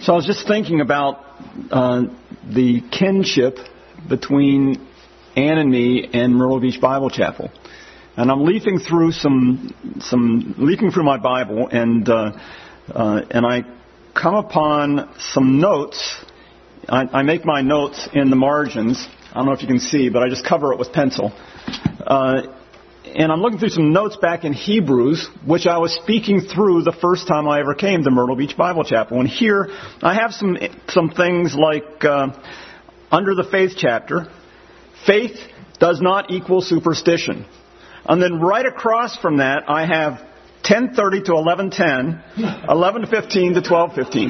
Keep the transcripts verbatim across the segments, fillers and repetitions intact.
So I was just thinking about uh, the kinship between Ann and me and Myrtle Beach Bible Chapel. And I'm leafing through some, some leafing through my Bible, and uh, uh, and I come upon some notes. I, I make my notes in the margins. I don't know if you can see, but I just cover it with pencil. Uh, and I'm looking through some notes back in Hebrews, which I was speaking through the first time I ever came to Myrtle Beach Bible Chapel. And here I have some some things like uh, under the faith chapter, faith does not equal superstition. And then right across from that, I have ten thirty to eleven ten, eleven fifteen to twelve fifteen.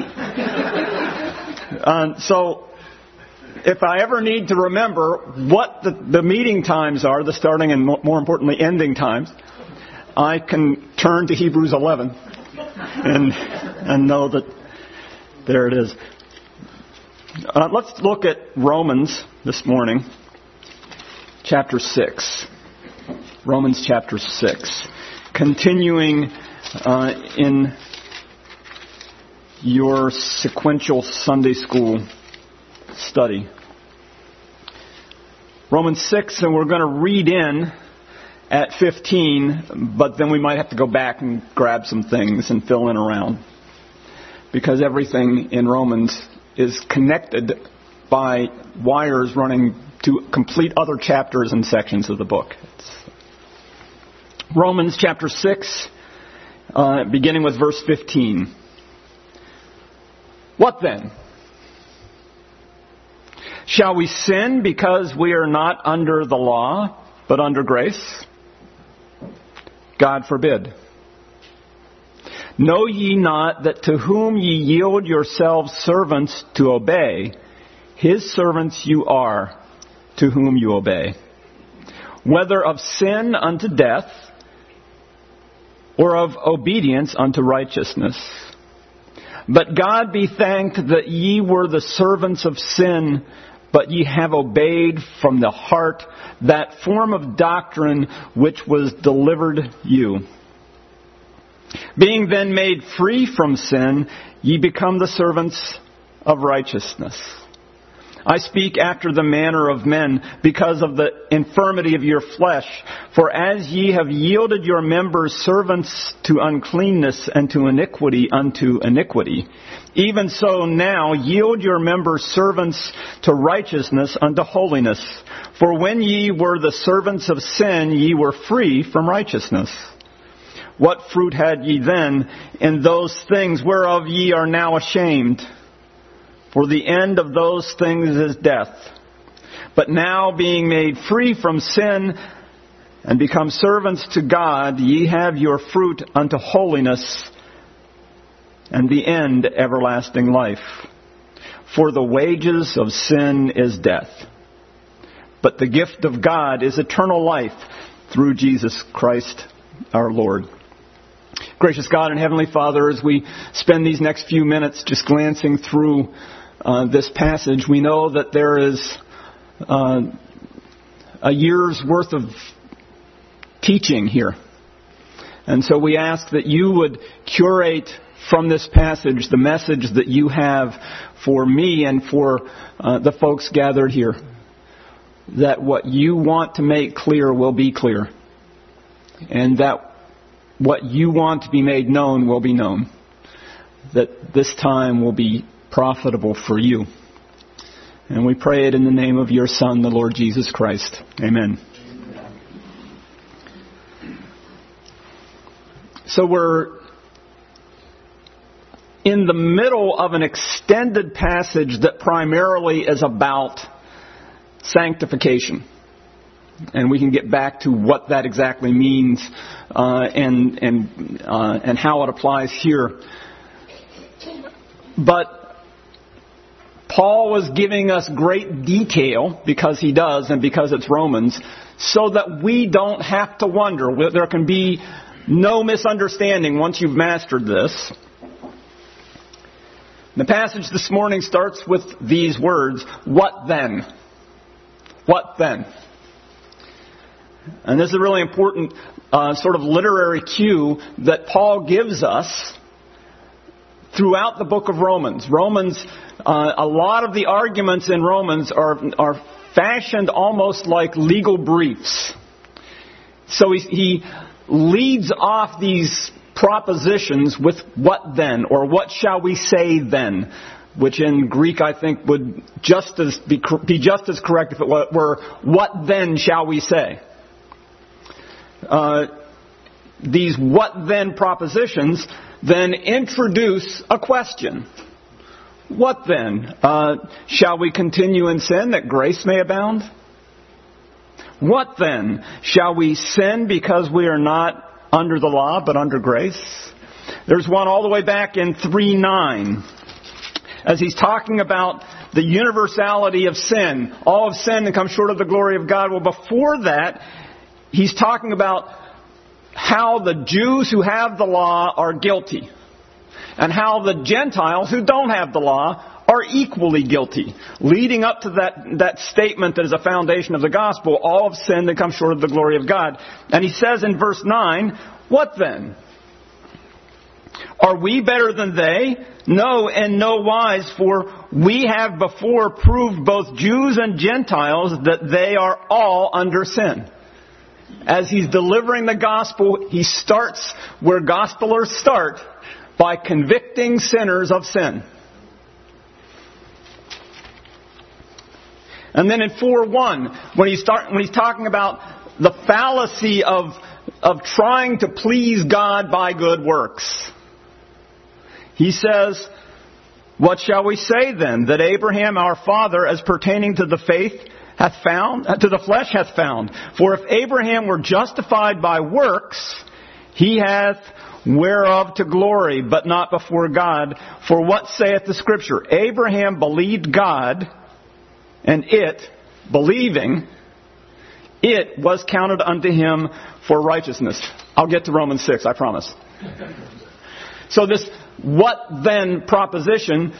Uh, so if I ever need to remember what the, the meeting times are, the starting and more importantly ending times, I can turn to Hebrews eleven and and know that there it is. Uh, let's look at Romans this morning, chapter six. Romans chapter six. Continuing uh, in your sequential Sunday school study. Romans six, and we're going to read in at fifteen, but then we might have to go back and grab some things and fill in around. Because everything in Romans is connected by wires running to complete other chapters and sections of the book. It's Romans chapter six, uh, beginning with verse fifteen. What then? Shall we sin because we are not under the law, but under grace? God forbid. Know ye not that to whom ye yield yourselves servants to obey, his servants you are, to whom you obey, whether of sin unto death, or of obedience unto righteousness. But God be thanked that ye were the servants of sin, but ye have obeyed from the heart that form of doctrine which was delivered you. Being then made free from sin, ye become the servants of righteousness. I speak after the manner of men, because of the infirmity of your flesh. For as ye have yielded your members servants to uncleanness and to iniquity unto iniquity, even so now yield your members servants to righteousness unto holiness. For when ye were the servants of sin, ye were free from righteousness. What fruit had ye then in those things whereof ye are now ashamed? For the end of those things is death. But now being made free from sin and become servants to God, ye have your fruit unto holiness, and the end everlasting life. For the wages of sin is death. But the gift of God is eternal life through Jesus Christ our Lord. Gracious God and Heavenly Father, as we spend these next few minutes just glancing through uh, this passage, we know that there is uh, a year's worth of teaching here. And so we ask that you would curate from this passage the message that you have for me and for uh, the folks gathered here. That what you want to make clear will be clear. And that what you want to be made known will be known. That this time will be profitable for you. And we pray it in the name of your Son, the Lord Jesus Christ. Amen. So we're in the middle of an extended passage that primarily is about sanctification. And we can get back to what that exactly means uh, and and uh, and how it applies here. But Paul was giving us great detail, because he does and because it's Romans, so that we don't have to wonder. There can be no misunderstanding once you've mastered this. The passage this morning starts with these words, what then? What then? And this is a really important uh, sort of literary cue that Paul gives us throughout the book of Romans. Romans, uh, a lot of the arguments in Romans are, are fashioned almost like legal briefs. So he, he leads off these propositions with what then, or what shall we say then, which in Greek I think would just as be, be just as correct if it were, what then shall we say? Uh, these what then propositions then introduce a question. What then? Uh, shall we continue in sin that grace may abound? What then? Shall we sin because we are not under the law but under grace? There's one all the way back in three nine. As he's talking about the universality of sin. All have sinned and come short of the glory of God. Well, before that, he's talking about how the Jews who have the law are guilty, and how the Gentiles who don't have the law are equally guilty, leading up to that, that statement that is a foundation of the gospel, all have sinned and come short of the glory of God. And he says in verse nine, what then? Are we better than they? No, in no wise, for we have before proved both Jews and Gentiles that they are all under sin. As he's delivering the gospel, he starts where gospelers start, by convicting sinners of sin. And then in four one, when he's, start, when he's talking about the fallacy of, of trying to please God by good works, he says, what shall we say then? That Abraham our father, as pertaining to the faith, hath found, to the flesh hath found. For if Abraham were justified by works, he hath whereof to glory, but not before God. For what saith the Scripture? Abraham believed God, and it, believing, it was counted unto him for righteousness. I'll get to Romans six, I promise. So this what then proposition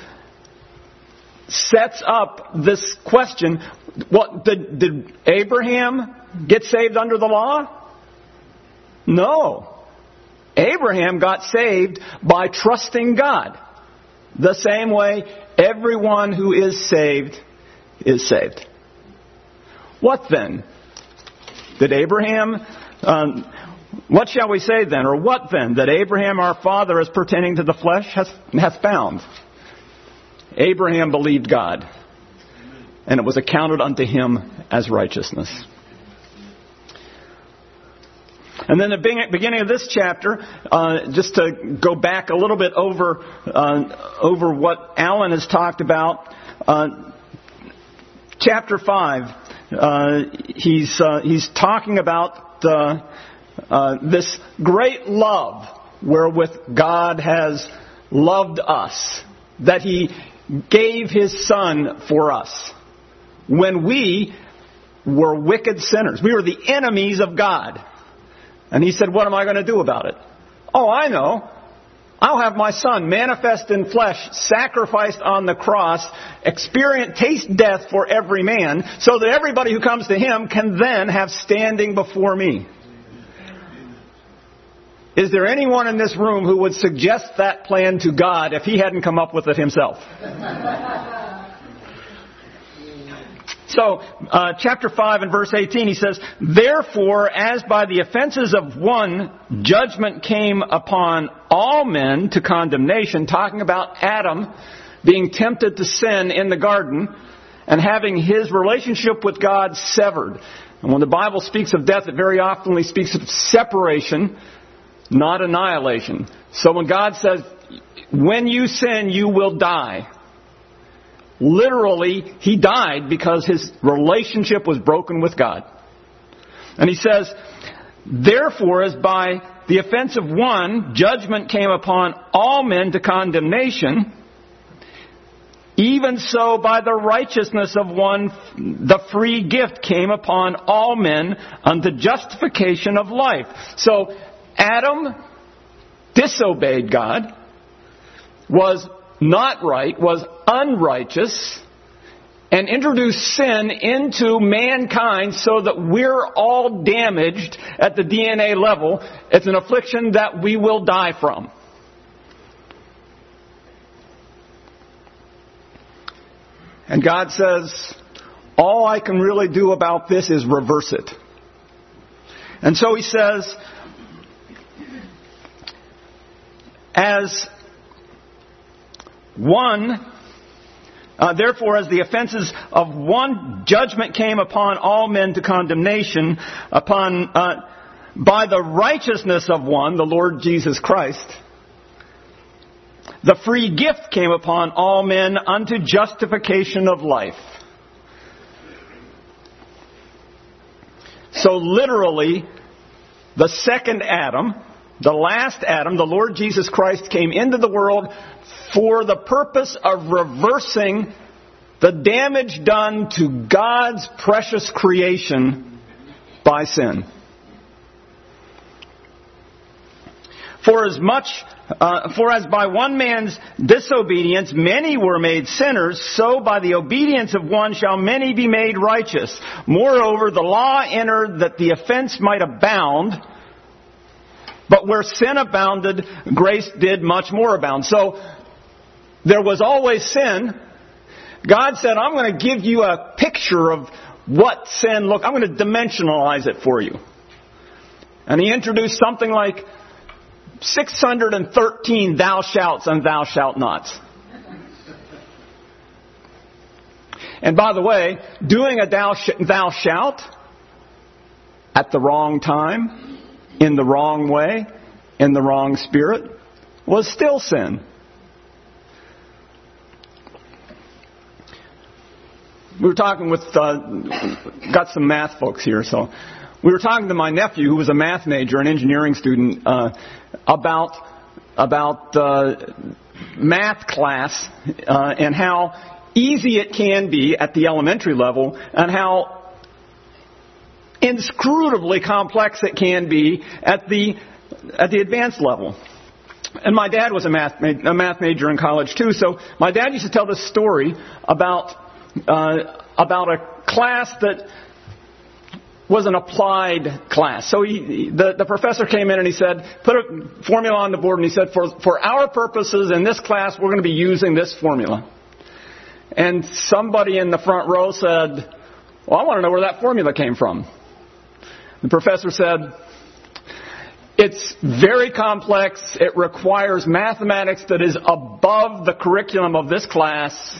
sets up this question. What did, did Abraham get saved under the law? No. Abraham got saved by trusting God. The same way everyone who is saved is saved. What then? Did Abraham, um, what shall we say then? Or what then? That Abraham our father, as pertaining to the flesh, hath, hath found. Abraham believed God, and it was accounted unto him as righteousness. And then the beginning of this chapter, uh, just to go back a little bit over uh, over what Alan has talked about, uh, chapter five, uh, he's uh, he's talking about uh, uh, this great love wherewith God has loved us, that He gave His Son for us when we were wicked sinners. We were the enemies of God. And He said, what am I going to do about it? Oh, I know. I'll have my Son manifest in flesh, sacrificed on the cross, experience, taste death for every man, so that everybody who comes to Him can then have standing before me. Is there anyone in this room who would suggest that plan to God if He hadn't come up with it Himself? So, uh, chapter five and verse eighteen, he says, therefore, as by the offenses of one, judgment came upon all men to condemnation, talking about Adam being tempted to sin in the garden and having his relationship with God severed. And when the Bible speaks of death, it very often speaks of separation, not annihilation. So when God says, when you sin, you will die, literally, he died because his relationship was broken with God. And he says, therefore, as by the offense of one, judgment came upon all men to condemnation, even so by the righteousness of one, the free gift came upon all men unto justification of life. So, Adam disobeyed God, was not right, was unrighteous, and introduced sin into mankind so that we're all damaged at the D N A level. It's an affliction that we will die from. And God says, all I can really do about this is reverse it. And so he says, as one, uh, therefore as the offenses of one judgment came upon all men to condemnation, upon uh, by the righteousness of one, the Lord Jesus Christ, the free gift came upon all men unto justification of life. So literally, the second Adam, the last Adam, the Lord Jesus Christ, came into the world for the purpose of reversing the damage done to God's precious creation by sin. For as much, uh, for as by one man's disobedience many were made sinners, so by the obedience of one shall many be made righteous. Moreover, the law entered that the offense might abound, but where sin abounded, grace did much more abound. So there was always sin. God said, I'm going to give you a picture of what sin looked. I'm going to dimensionalize it for you. And he introduced something like six hundred thirteen thou shalt and thou shalt nots. And by the way, doing a thou, sh- thou shalt at the wrong time, in the wrong way, in the wrong spirit, was still sin. We were talking with, uh, got some math folks here, so we were talking to my nephew, who was a math major, an engineering student, uh, about about uh, math class uh, and how easy it can be at the elementary level, and how inscrutably complex it can be at the at the advanced level. And my dad was a math a math major in college too, so my dad used to tell this story about uh, about a class that was an applied class. So he, the, the professor came in and he said, put a formula on the board, and he said, for, for our purposes in this class, we're going to be using this formula. And somebody in the front row said, well, I want to know where that formula came from. The professor said, it's very complex. It requires mathematics that is above the curriculum of this class.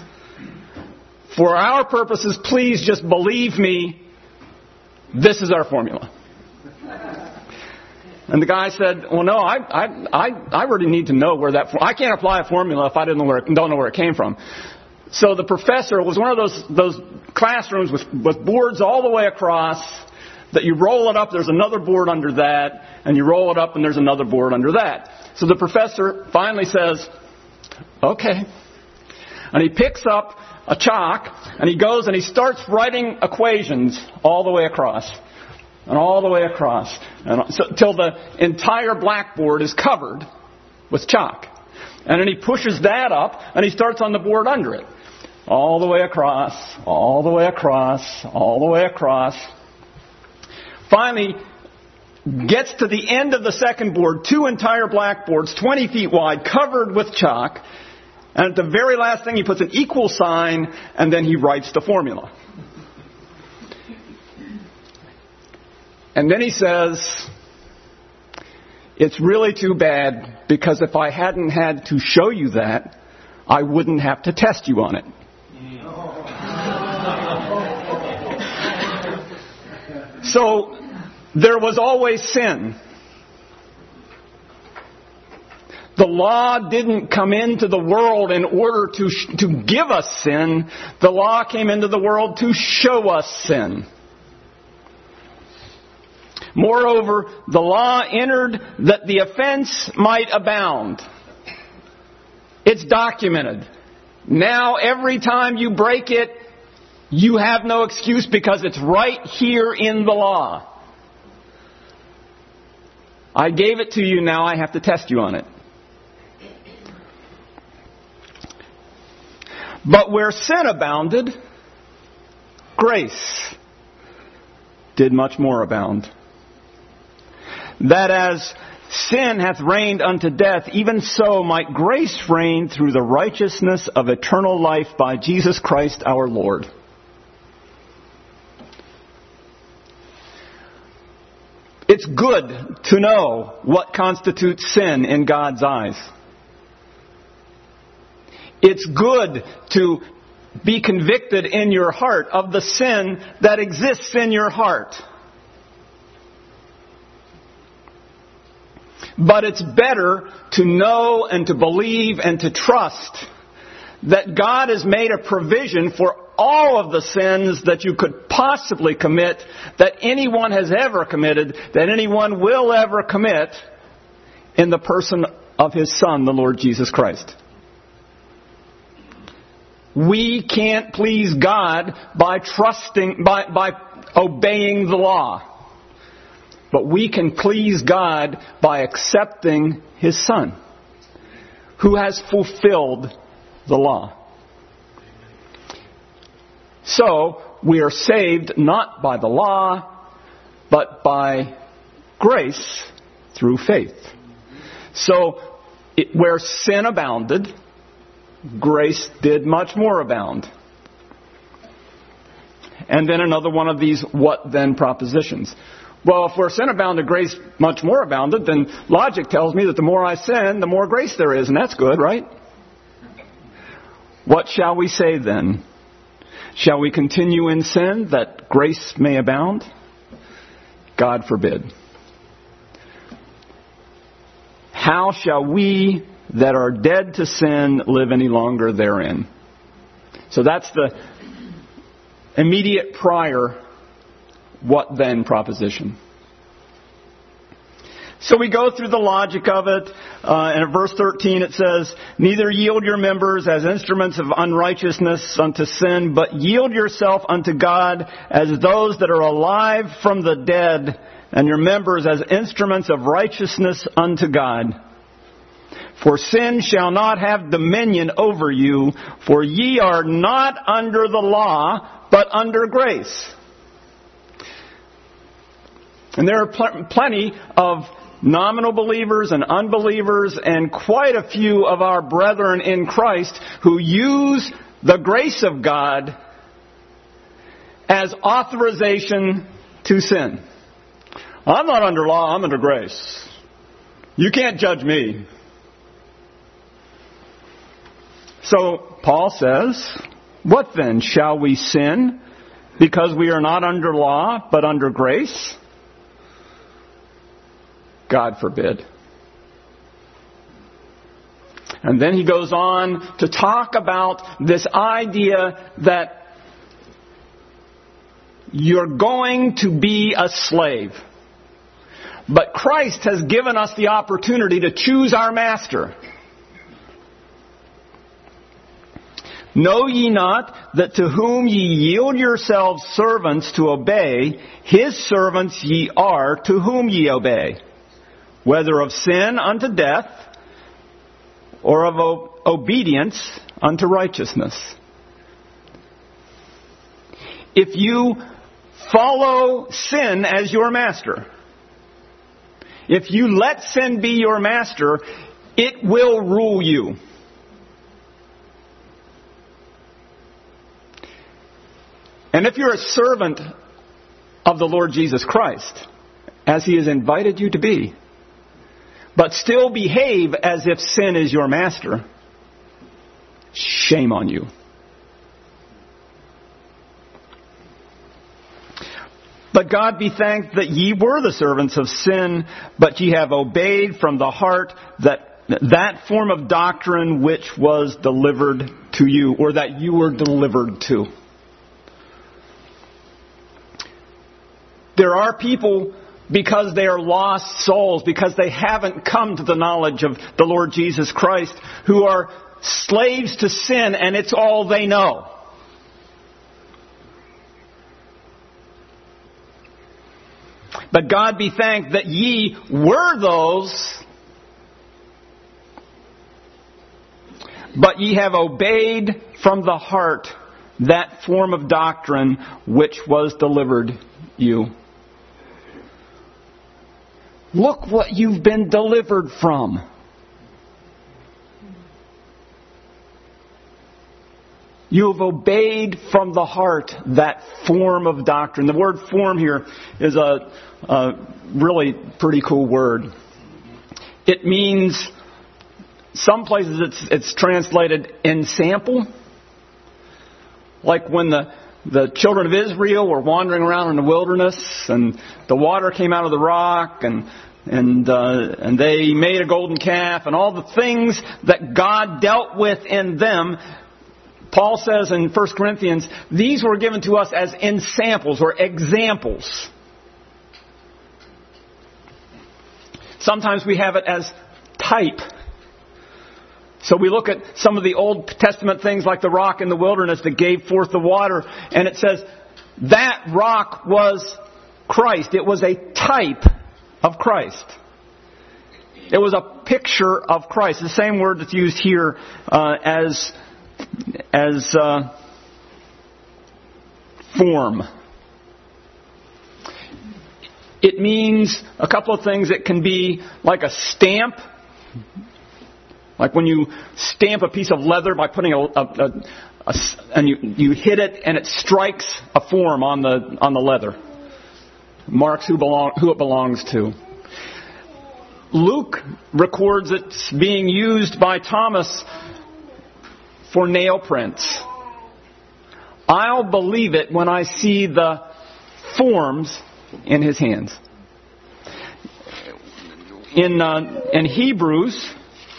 For our purposes, please just believe me. This is our formula. And the guy said, well, no, I I I, I really need to know where that... I can't apply a formula if I didn't know where it, don't know where it came from. So the professor was one of those those classrooms with, with boards all the way across, that you roll it up, there's another board under that, and you roll it up, and there's another board under that. So the professor finally says, okay. And he picks up a chalk, and he goes and he starts writing equations all the way across. And all the way across. And so, till the entire blackboard is covered with chalk. And then he pushes that up, and he starts on the board under it. All the way across, all the way across, all the way across. Finally, gets to the end of the second board, two entire blackboards, twenty feet wide, covered with chalk. And at the very last thing, he puts an equal sign, and then he writes the formula. And then he says, it's really too bad, because if I hadn't had to show you that, I wouldn't have to test you on it. So, there was always sin. The law didn't come into the world in order to to give us sin. The law came into the world to show us sin. Moreover, the law entered that the offense might abound. It's documented. Now, every time you break it, you have no excuse, because it's right here in the law. I gave it to you, now I have to test you on it. But where sin abounded, grace did much more abound. That as sin hath reigned unto death, even so might grace reign through the righteousness of eternal life by Jesus Christ our Lord. It's good to know what constitutes sin in God's eyes. It's good to be convicted in your heart of the sin that exists in your heart. But it's better to know and to believe and to trust that God has made a provision for all of the sins that you could possibly commit, that anyone has ever committed, that anyone will ever commit, in the person of His Son, the Lord Jesus Christ. We can't please God by trusting, by, by obeying the law. But we can please God by accepting His Son, who has fulfilled the law. So, we are saved not by the law, but by grace through faith. So, it, where sin abounded, grace did much more abound. And then another one of these what then propositions. Well, if where sin abounded, grace much more abounded, then logic tells me that the more I sin, the more grace there is. And that's good, right? What shall we say then? Shall we continue in sin that grace may abound? God forbid. How shall we that are dead to sin live any longer therein? So that's the immediate prior what then proposition. So we go through the logic of it. Uh, and in verse thirteen it says, neither yield your members as instruments of unrighteousness unto sin, but yield yourself unto God as those that are alive from the dead, and your members as instruments of righteousness unto God. For sin shall not have dominion over you, for ye are not under the law, but under grace. And there are pl- plenty of nominal believers and unbelievers and quite a few of our brethren in Christ who use the grace of God as authorization to sin. I'm not under law, I'm under grace. You can't judge me. So Paul says, what then? Shall we sin because we are not under law but under grace? God forbid. And then he goes on to talk about this idea that you're going to be a slave. But Christ has given us the opportunity to choose our master. Know ye not that to whom ye yield yourselves servants to obey, his servants ye are to whom ye obey, whether of sin unto death, or of o- obedience unto righteousness. If you follow sin as your master, if you let sin be your master, it will rule you. And if you're a servant of the Lord Jesus Christ, as He has invited you to be, but still behave as if sin is your master, shame on you. But God be thanked that ye were the servants of sin, but ye have obeyed from the heart that that form of doctrine which was delivered to you, or that you were delivered to. There are people, because they are lost souls, because they haven't come to the knowledge of the Lord Jesus Christ, who are slaves to sin, and it's all they know. But God be thanked that ye were those, but ye have obeyed from the heart that form of doctrine which was delivered you. Look what you've been delivered from. You have obeyed from the heart that form of doctrine. The word form here is a, a really pretty cool word. It means, some places it's, it's translated ensample. Like when the, the children of Israel were wandering around in the wilderness and the water came out of the rock and and uh, and they made a golden calf and all the things that God dealt with in them. Paul says in First Corinthians, these were given to us as ensamples or examples. Sometimes we have it as type. So we look at some of the Old Testament things like the rock in the wilderness that gave forth the water, and it says that rock was Christ. It was a type of Christ. It was a picture of Christ. The same word that's used here uh, as as uh, form. It means a couple of things. It can be like a stamp. Like when you stamp a piece of leather by putting a, a, a, a and you, you hit it and it strikes a form on the on the leather. Marks who belong who it belongs to. Luke records it being used by Thomas for nail prints. I'll believe it when I see the forms in his hands. In uh, in Hebrews,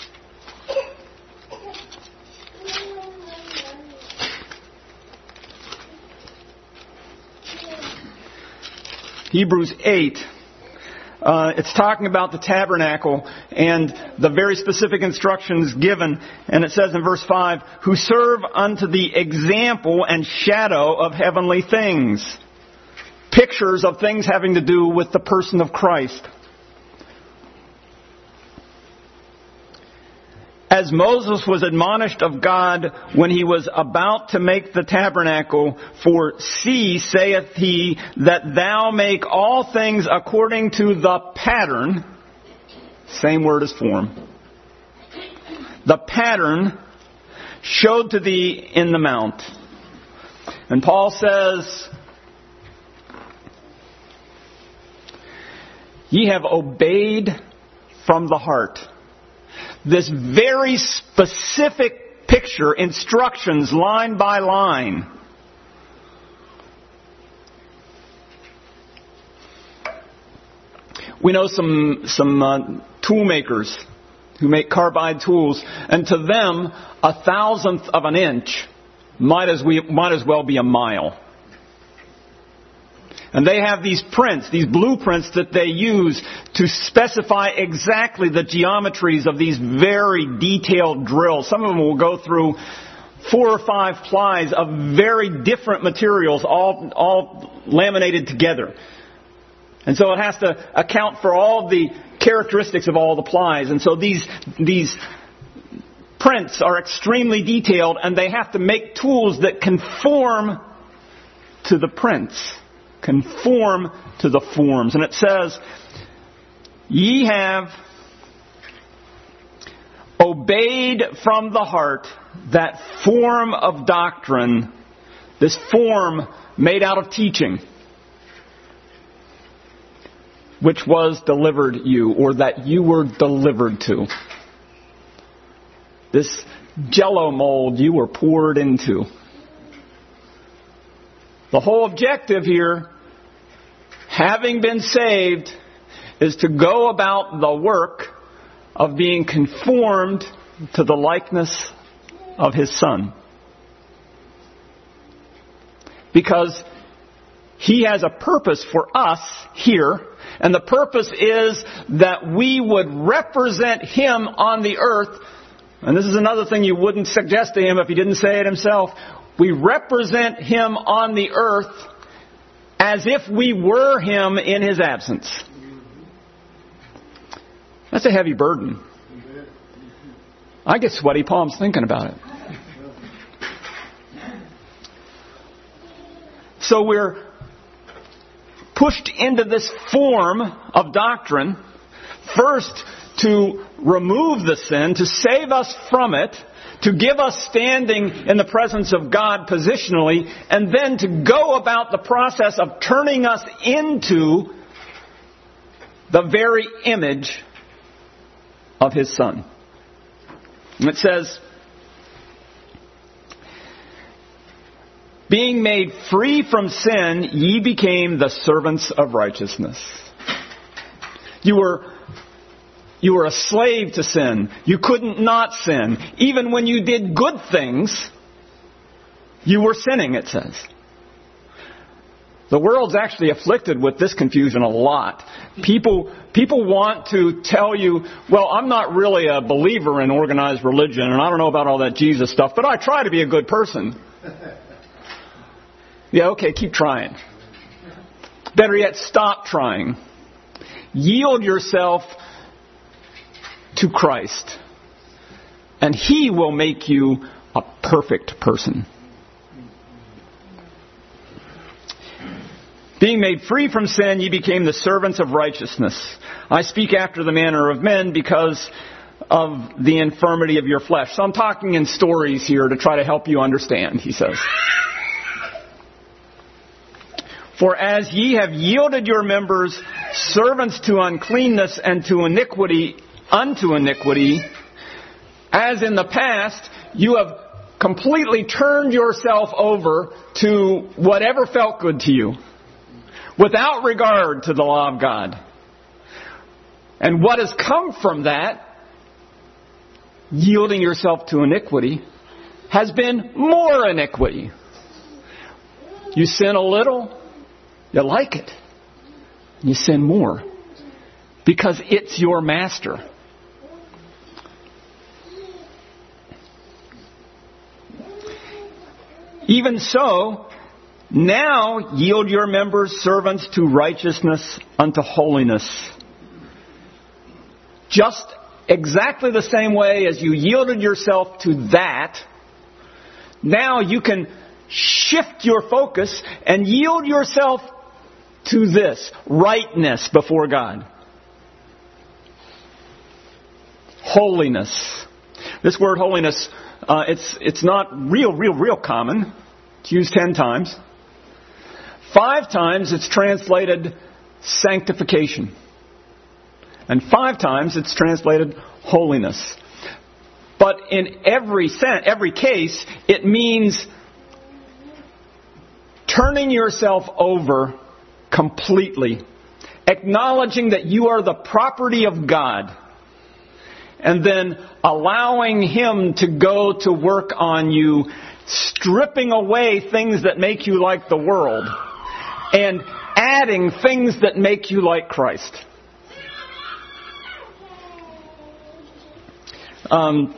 Hebrews eight, uh, it's talking about the tabernacle and the very specific instructions given. And it says in verse five, who serve unto the example and shadow of heavenly things. Pictures of things having to do with the person of Christ. As Moses was admonished of God when he was about to make the tabernacle, for see, saith he, that thou make all things according to the pattern, same word as form, the pattern showed to thee in the mount. And Paul says, ye have obeyed from the heart. This very specific picture, instructions line by line. We know some some uh, tool makers who make carbide tools, and to them, a thousandth of an inch might as we might as well be a mile. And they have these prints, these blueprints that they use to specify exactly the geometries of these very detailed drills. Some of them will go through four or five plies of very different materials, all, all laminated together. And so it has to account for all the characteristics of all the plies. And so these, these prints are extremely detailed, and they have to make tools that conform to the prints. Conform to the forms. And it says, ye have obeyed from the heart that form of doctrine, this form made out of teaching, which was delivered you, or that you were delivered to. This jello mold you were poured into. The whole objective here, having been saved, is to go about the work of being conformed to the likeness of His Son. Because He has a purpose for us here, and the purpose is that we would represent Him on the earth. And this is another thing you wouldn't suggest to Him if He didn't say it Himself. We represent Him on the earth as if we were Him in His absence. That's a heavy burden. I get sweaty palms thinking about it. So we're pushed into this form of doctrine First, to remove the sin, to save us from it, to give us standing in the presence of God positionally, and then to go about the process of turning us into the very image of His Son. And it says, being made free from sin, ye became the servants of righteousness. You were, you were a slave to sin. You couldn't not sin. Even when you did good things, you were sinning, it says. The world's actually afflicted with this confusion a lot. People, people want to tell you, well, I'm not really a believer in organized religion, and I don't know about all that Jesus stuff, but I try to be a good person. Yeah, okay, keep trying. Better yet, stop trying. Yield yourself to Christ, and He will make you a perfect person. Being made free from sin, ye became the servants of righteousness. I speak after the manner of men because of the infirmity of your flesh. So I'm talking in stories here to try to help you understand, he says. For as ye have yielded your members servants to uncleanness and to iniquity unto iniquity, as in the past you have completely turned yourself over to whatever felt good to you, without regard to the law of God. And what has come from that, yielding yourself to iniquity, has been more iniquity. You sin a little, you like it. You sin more because it's your master. Even so, now yield your members servants to righteousness unto holiness. Just exactly the same way as you yielded yourself to that, now you can shift your focus and yield yourself to this, rightness before God. Holiness. This word holiness, uh, it's it's not real, real, real common. It's used ten times. Five times it's translated sanctification. And five times it's translated holiness. But in every sense, every case, it means turning yourself over completely, acknowledging that you are the property of God, and then allowing Him to go to work on you, stripping away things that make you like the world, and adding things that make you like Christ. Um,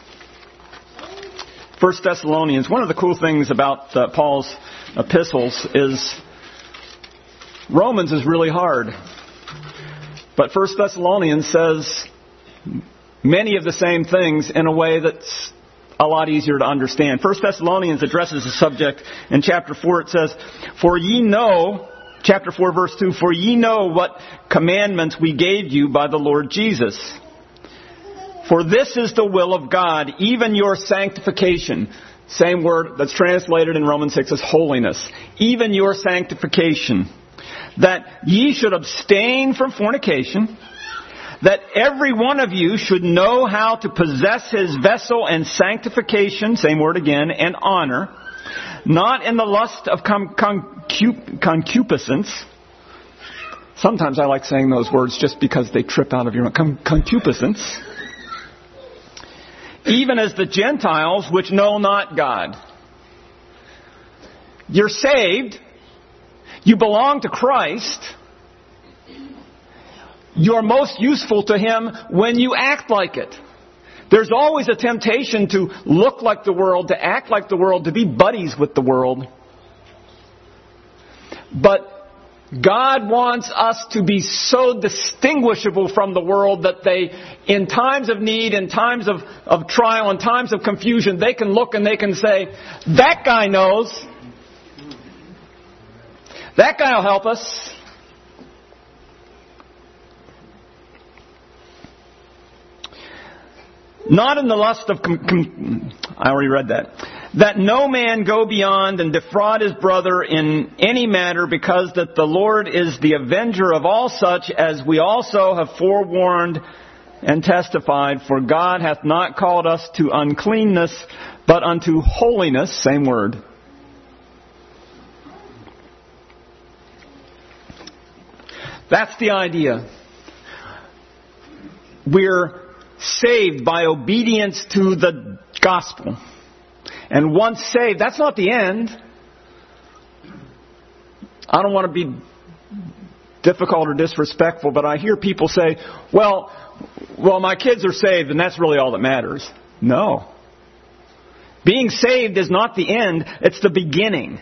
First Thessalonians, one of the cool things about uh, Paul's epistles is Romans is really hard. But First Thessalonians says many of the same things in a way that's a lot easier to understand. First Thessalonians addresses the subject in chapter four. It says, For ye know, chapter four verse two, For ye know what commandments we gave you by the Lord Jesus. For this is the will of God, even your sanctification. Same word that's translated in Romans six as holiness. Even your sanctification. That ye should abstain from fornication. That every one of you should know how to possess his vessel in sanctification, same word again, and honor. Not in the lust of concup- concupiscence. Sometimes I like saying those words just because they trip out of your mouth. Con- concupiscence. Even as the Gentiles which know not God. You're saved. You belong to Christ. You're most useful to Him when you act like it. There's always a temptation to look like the world, to act like the world, to be buddies with the world. But God wants us to be so distinguishable from the world that they, in times of need, in times of, of trial, in times of confusion, they can look and they can say, that guy knows. That guy will help us. Not in the lust of... Com- com- I already read that. That no man go beyond and defraud his brother in any matter, because that the Lord is the avenger of all such, as we also have forewarned and testified. For God hath not called us to uncleanness, but unto holiness. Same word. That's the idea. We're saved by obedience to the gospel. And once saved, that's not the end. I don't want to be difficult or disrespectful, but I hear people say, well, well, my kids are saved and that's really all that matters. No. Being saved is not the end, it's the beginning.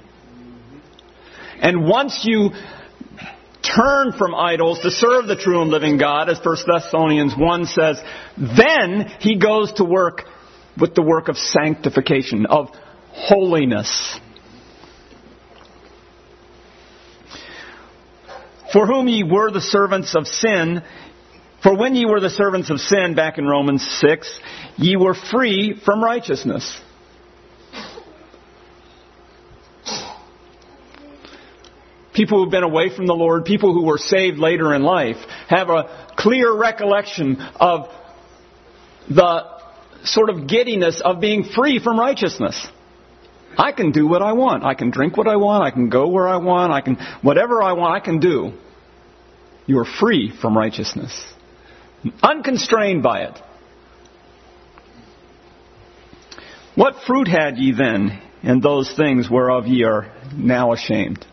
And once you turn from idols to serve the true and living God, as First Thessalonians one says, then He goes to work with the work of sanctification, of holiness. For whom ye were the servants of sin, for when ye were the servants of sin, back in Romans six, ye were free from righteousness. People who've been away from the Lord, people who were saved later in life, have a clear recollection of the sort of giddiness of being free from righteousness. I can do what I want. I can drink what I want. I can go where I want. I can, whatever I want, I can do. You are free from righteousness. Unconstrained by it. What fruit had ye then in those things whereof ye are now ashamed?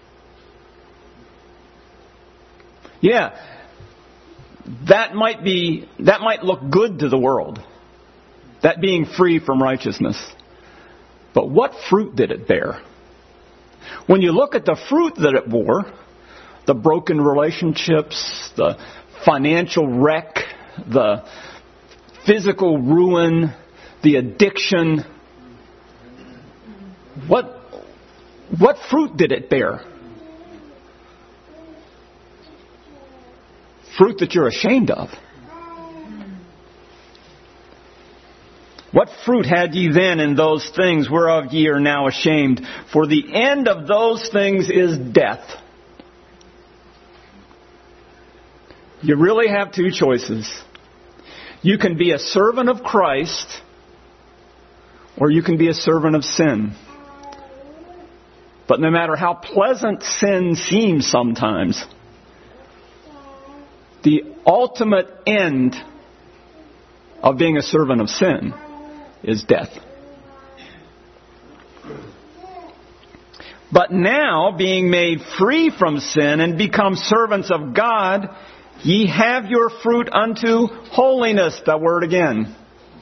Yeah, that might be, that might look good to the world. That being free from righteousness. But what fruit did it bear? When you look at the fruit that it bore, the broken relationships, the financial wreck, the physical ruin, the addiction, what, what fruit did it bear? Fruit that you're ashamed of. What fruit had ye then in those things whereof ye are now ashamed? For the end of those things is death. You really have two choices. You can be a servant of Christ, or you can be a servant of sin. But no matter how pleasant sin seems sometimes, the ultimate end of being a servant of sin is death. But now, being made free from sin and become servants of God, ye have your fruit unto holiness. That word again.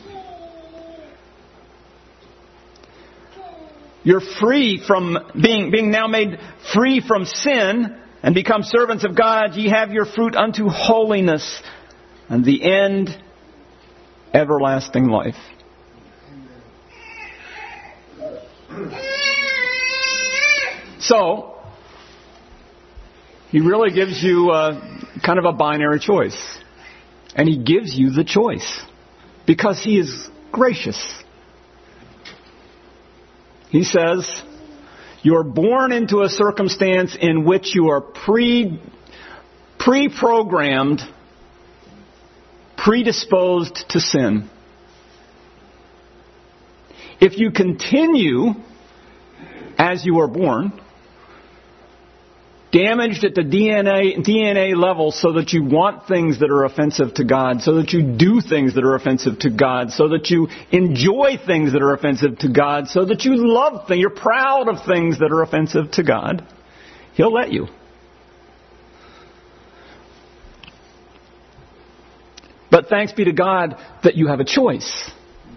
You're free from being, being now made free from sin and become servants of God. Ye have your fruit unto holiness, and the end, everlasting life. So, He really gives you a, kind of a binary choice. And He gives you the choice because He is gracious. He says, you're born into a circumstance in which you are pre, pre-programmed, predisposed to sin. If you continue as you were born, damaged at the D N A, D N A level so that you want things that are offensive to God, so that you do things that are offensive to God, so that you enjoy things that are offensive to God, so that you love things, you're proud of things that are offensive to God, He'll let you. But thanks be to God that you have a choice.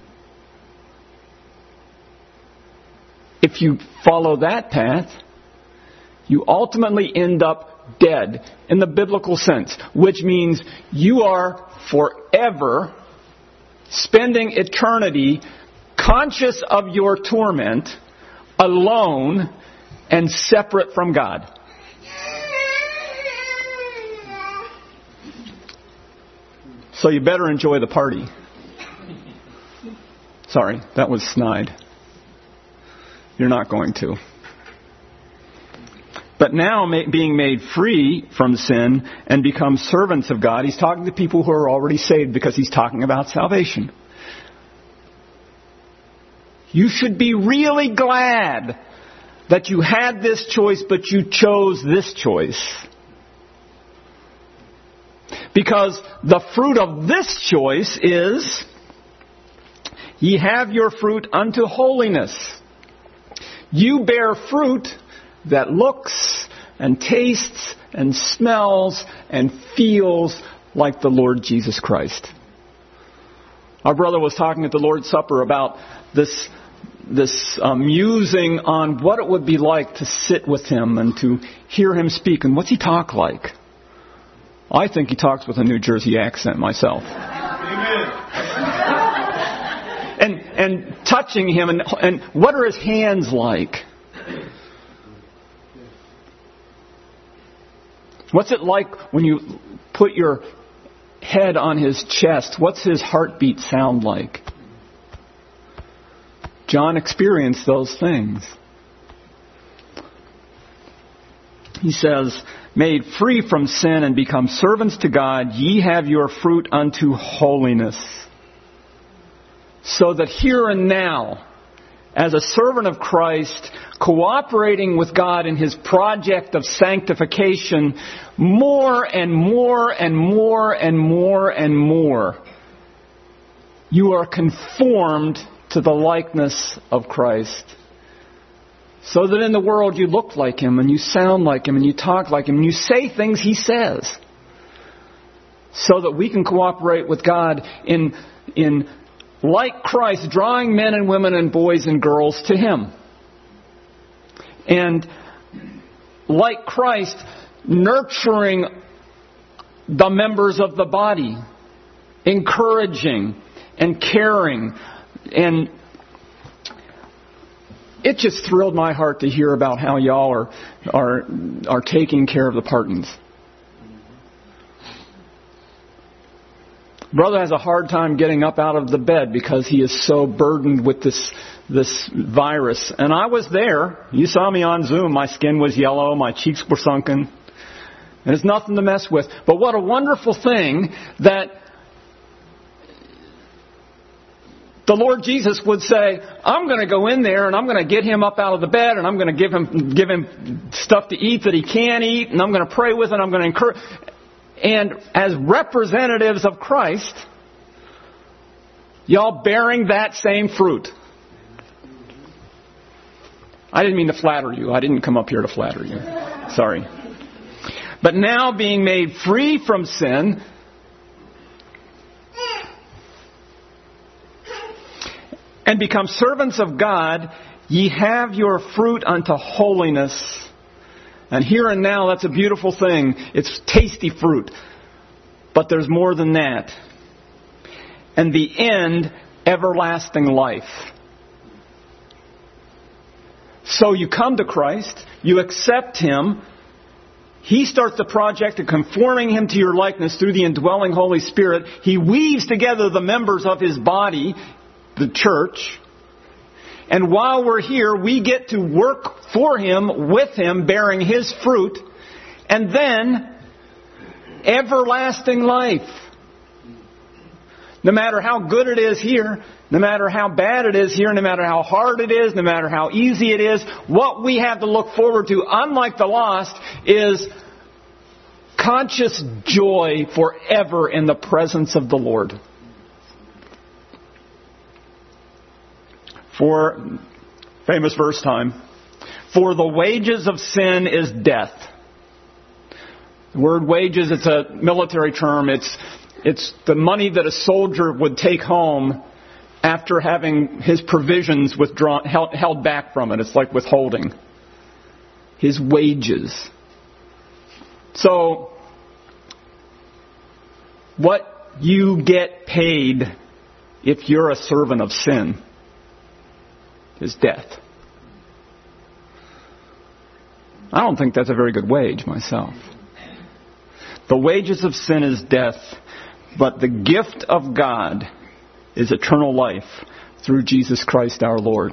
If you follow that path, you ultimately end up dead in the biblical sense, which means you are forever spending eternity conscious of your torment, alone, and separate from God. So you better enjoy the party. Sorry, that was snide. You're not going to. But now being made free from sin and become servants of God, he's talking to people who are already saved because he's talking about salvation. You should be really glad that you had this choice, but you chose this choice. Because the fruit of this choice is, ye have your fruit unto holiness. You bear fruit that looks and tastes and smells and feels like the Lord Jesus Christ. Our brother was talking at the Lord's Supper about this this uh, musing on what it would be like to sit with him and to hear him speak. And what's he talk like? I think he talks with a New Jersey accent myself. Amen. and and touching him, and and what are his hands like? What's it like when you put your head on his chest? What's his heartbeat sound like? John experienced those things. He says, made free from sin and become servants to God, ye have your fruit unto holiness. So that here and now, as a servant of Christ, cooperating with God in his project of sanctification, more and more and more and more and more, you are conformed to the likeness of Christ. So that in the world you look like him, and you sound like him, and you talk like him, and you say things he says. So that we can cooperate with God in, in like Christ, drawing men and women and boys and girls to him. And like Christ, nurturing the members of the body, encouraging and caring. And it just thrilled my heart to hear about how y'all are are are taking care of the Partons. Brother has a hard time getting up out of the bed because he is so burdened with this this virus. And I was there. You saw me on Zoom. My skin was yellow. My cheeks were sunken. And it's nothing to mess with. But what a wonderful thing that the Lord Jesus would say, I'm going to go in there and I'm going to get him up out of the bed, and I'm going to give him give him stuff to eat that he can't eat, and I'm going to pray with him, and I'm going to encourage. And as representatives of Christ, y'all bearing that same fruit. I didn't mean to flatter you. I didn't come up here to flatter you. Sorry. But now being made free from sin, and become servants of God, ye have your fruit unto holiness. And here and now, that's a beautiful thing. It's tasty fruit. But there's more than that. And the end, everlasting life. So you come to Christ, you accept him. He starts the project of conforming him to your likeness through the indwelling Holy Spirit. He weaves together the members of his body, the church. And while we're here, we get to work for him, with him, bearing his fruit. And then, everlasting life. No matter how good it is here, no matter how bad it is here, no matter how hard it is, no matter how easy it is, what we have to look forward to, unlike the lost, is conscious joy forever in the presence of the Lord. For, famous verse time, for the wages of sin is death. The word wages, it's a military term. It's, it's the money that a soldier would take home after having his provisions withdrawn, held, held back from it. It's like withholding. His wages. So, what you get paid if you're a servant of sin is death. I don't think that's a very good wage myself. The wages of sin is death, but the gift of God is eternal life through Jesus Christ our Lord.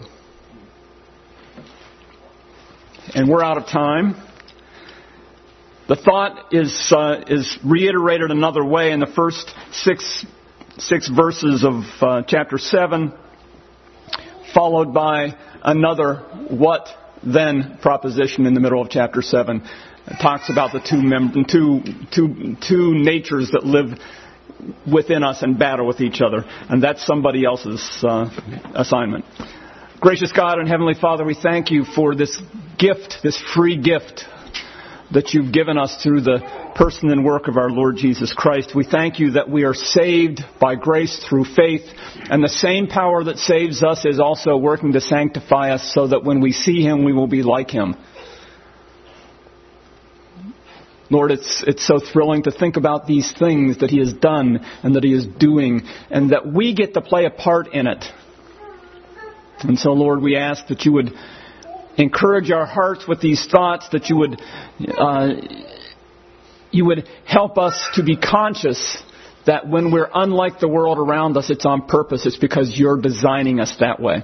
And we're out of time. The thought is uh, is reiterated another way in the first six six verses of uh, chapter seven, followed by another what then proposition in the middle of chapter seven. It talks about the two mem- two two two natures that live within us and battle with each other, and that's somebody else's uh, assignment. Gracious God and Heavenly Father, we thank you for this gift, this free gift that you've given us through the person and work of our Lord Jesus Christ. We thank you that we are saved by grace through faith, and the same power that saves us is also working to sanctify us so that when we see Him, we will be like Him. Lord, it's it's so thrilling to think about these things that He has done and that He is doing, and that we get to play a part in it. And so, Lord, we ask that you would encourage our hearts with these thoughts, that you would uh, you would help us to be conscious that when we're unlike the world around us, it's on purpose. It's because you're designing us that way.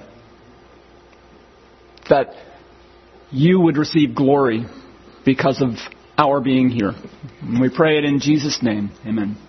That you would receive glory because of our being here. And we pray it in Jesus' name. Amen.